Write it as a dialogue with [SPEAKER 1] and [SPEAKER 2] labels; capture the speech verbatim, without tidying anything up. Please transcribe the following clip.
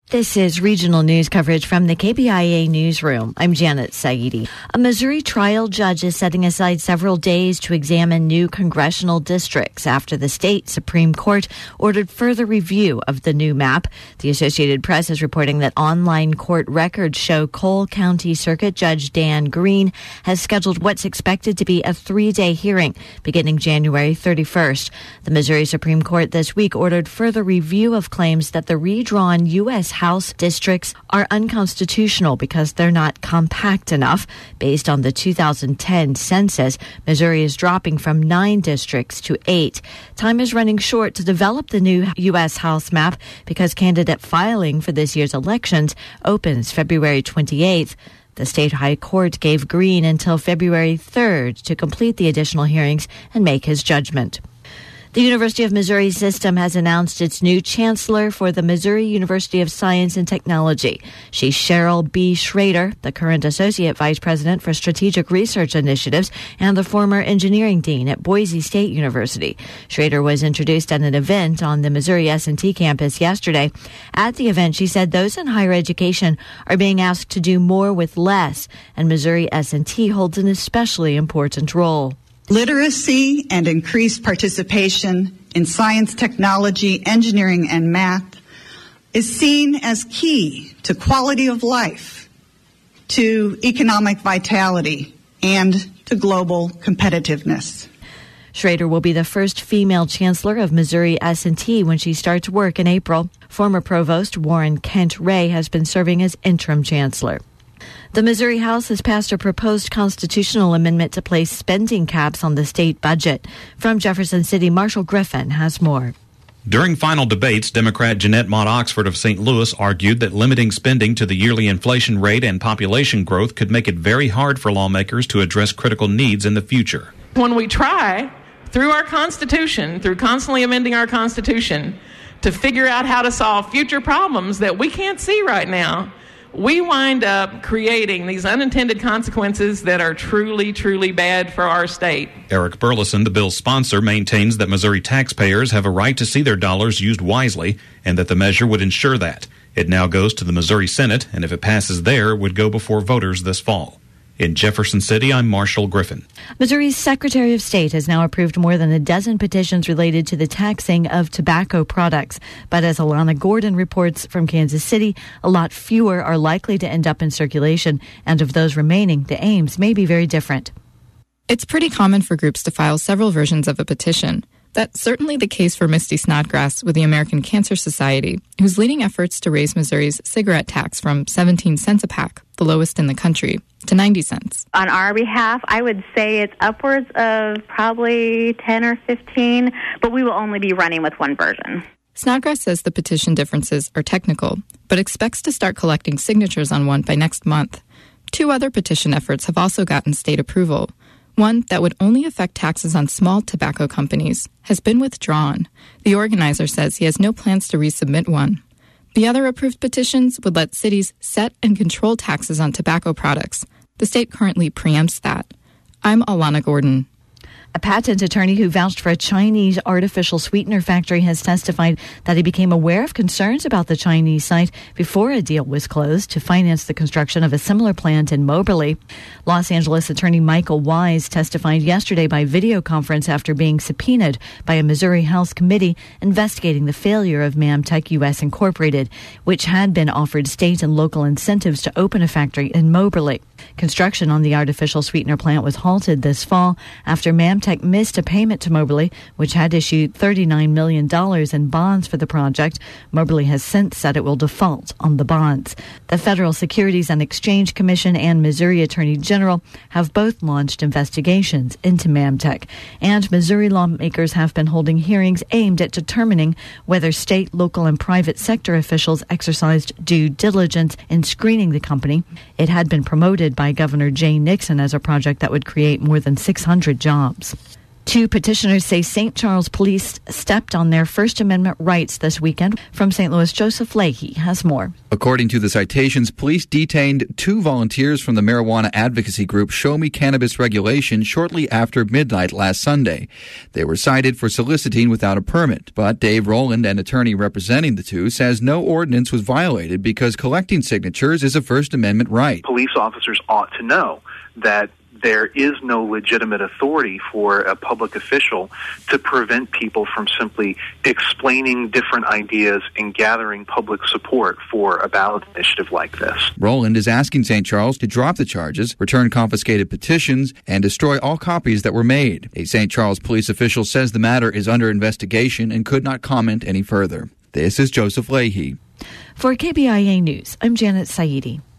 [SPEAKER 1] This is regional news coverage from the K B I A newsroom. I'm Janet Saidi. A Missouri trial judge is setting aside several days to examine new congressional districts after the state Supreme Court ordered further review of the new map. The Associated Press is reporting that online court records show Cole County Circuit Judge Dan Green has scheduled what's expected to be a three-day hearing beginning January thirty-first. The Missouri Supreme Court this week ordered further review of claims that the redrawn U S House districts are unconstitutional because they're not compact enough. Based on the two thousand ten census, Missouri is dropping from nine districts to eight. Time is running short to develop the new U S House map because candidate filing for this year's elections opens February twenty-eighth. The state high court gave Green until February third to complete the additional hearings and make his judgment. The University of Missouri system has announced its new chancellor for the Missouri University of Science and Technology. She's Cheryl B. Schrader, the current associate vice president for strategic research initiatives and the former engineering dean at Boise State University. Schrader was introduced at an event on the Missouri S and T campus yesterday. At the event, she said those in higher education are being asked to do more with less, and Missouri S and T holds an especially important role.
[SPEAKER 2] Literacy and increased participation in science, technology, engineering, and math is seen as key to quality of life, to economic vitality, and to global competitiveness.
[SPEAKER 1] Schrader will be the first female chancellor of Missouri S and T when she starts work in April. Former provost Warren Kent Ray has been serving as interim chancellor. The Missouri House has passed a proposed constitutional amendment to place spending caps on the state budget. From Jefferson City, Marshall Griffin has more.
[SPEAKER 3] During final debates, Democrat Jeanette Mott Oxford of Saint Louis argued that limiting spending to the yearly inflation rate and population growth could make it very hard for lawmakers to address critical needs in the future.
[SPEAKER 4] When we try, through our Constitution, through constantly amending our Constitution, to figure out how to solve future problems that we can't see right now, we wind up creating these unintended consequences that are truly, truly bad for our state.
[SPEAKER 3] Eric Burleson, the bill's sponsor, maintains that Missouri taxpayers have a right to see their dollars used wisely and that the measure would ensure that. It now goes to the Missouri Senate, and if it passes there, it would go before voters this fall. In Jefferson City, I'm Marshall Griffin.
[SPEAKER 1] Missouri's Secretary of State has now approved more than a dozen petitions related to the taxing of tobacco products. But as Alana Gordon reports from Kansas City, a lot fewer are likely to end up in circulation. And of those remaining, the aims may be very different.
[SPEAKER 5] It's pretty common for groups to file several versions of a petition. That's certainly the case for Misty Snodgrass with the American Cancer Society, who's leading efforts to raise Missouri's cigarette tax from seventeen cents a pack, the lowest in the country, to ninety cents.
[SPEAKER 6] On our behalf, I would say it's upwards of probably ten or fifteen, but we will only be running with one version.
[SPEAKER 5] Snodgrass says the petition differences are technical, but expects to start collecting signatures on one by next month. Two other petition efforts have also gotten state approval. One that would only affect taxes on small tobacco companies has been withdrawn. The organizer says he has no plans to resubmit one. The other approved petitions would let cities set and control taxes on tobacco products. The state currently preempts that. I'm Alana Gordon.
[SPEAKER 1] A patent attorney who vouched for a Chinese artificial sweetener factory has testified that he became aware of concerns about the Chinese site before a deal was closed to finance the construction of a similar plant in Moberly. Los Angeles attorney Michael Wise testified yesterday by video conference after being subpoenaed by a Missouri House committee investigating the failure of Mamtech U S Incorporated, which had been offered state and local incentives to open a factory in Moberly. Construction on the artificial sweetener plant was halted this fall after Mamtech missed a payment to Moberly, which had issued thirty-nine million dollars in bonds for the project. Moberly has since said it will default on the bonds. The Federal Securities and Exchange Commission and Missouri Attorney General have both launched investigations into Mamtech. And Missouri lawmakers have been holding hearings aimed at determining whether state, local, and private sector officials exercised due diligence in screening the company. It had been promoted by Governor Jay Nixon as a project that would create more than six hundred jobs. Two petitioners say Saint Charles police stepped on their First Amendment rights this weekend. From Saint Louis, Joseph Leahy has more.
[SPEAKER 7] According to the citations, police detained two volunteers from the marijuana advocacy group Show Me Cannabis Regulation shortly after midnight last Sunday. They were cited for soliciting without a permit, but Dave Rowland, an attorney representing the two, says no ordinance was violated because collecting signatures is a First Amendment right.
[SPEAKER 8] Police officers ought to know that there is no legitimate authority for a public official to prevent people from simply explaining different ideas and gathering public support for a ballot initiative like this.
[SPEAKER 7] Rowland is asking Saint Charles to drop the charges, return confiscated petitions, and destroy all copies that were made. A Saint Charles police official says the matter is under investigation and could not comment any further. This is Joseph Leahy.
[SPEAKER 1] For K B I A News, I'm Janet Saidi.